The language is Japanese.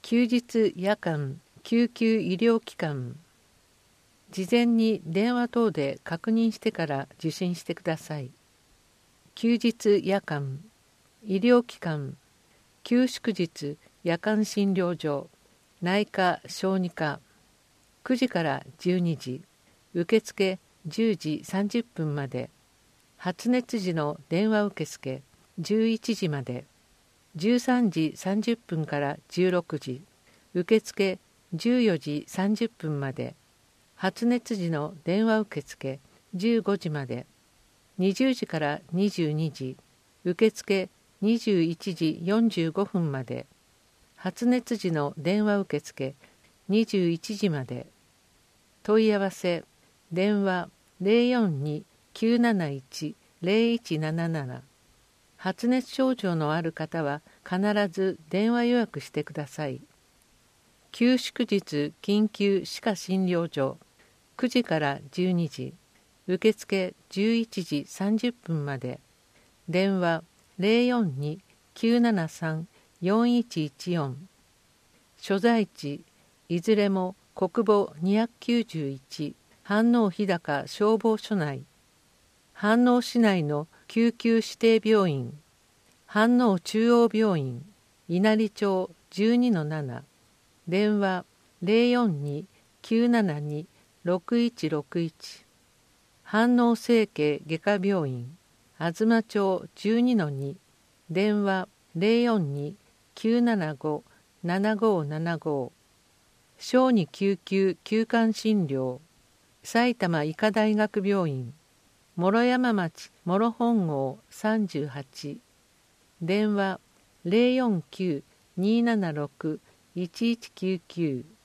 休日夜間救急医療機関。事前に電話等で確認してから受診してください。休日夜間医療機関、休祝日夜間診療所、内科小児科、9時から12時、受付10時30分まで、発熱時の電話受付11時まで、13時30分から16時、受付14時30分まで、発熱時の電話受付15時まで、20時から22時、受付21時45分まで、発熱時の電話受付21時まで。問い合わせ電話 042-971-0177。発熱症状のある方は必ず電話予約してください。休祝日緊急歯科診療所9時から12時、受付11時30分まで。電話 042-973-4114。所在地いずれも国母291飯能日高消防署内、飯能市内の救急指定病院、飯能中央病院、稲荷町 12-7。電話 042-972-6161。飯能整形外科病院、東町 12-2。電話 042-975-7575。小児救急急患診療、埼玉医科大学病院、諸山町諸本郷38。電話 049-276-1199。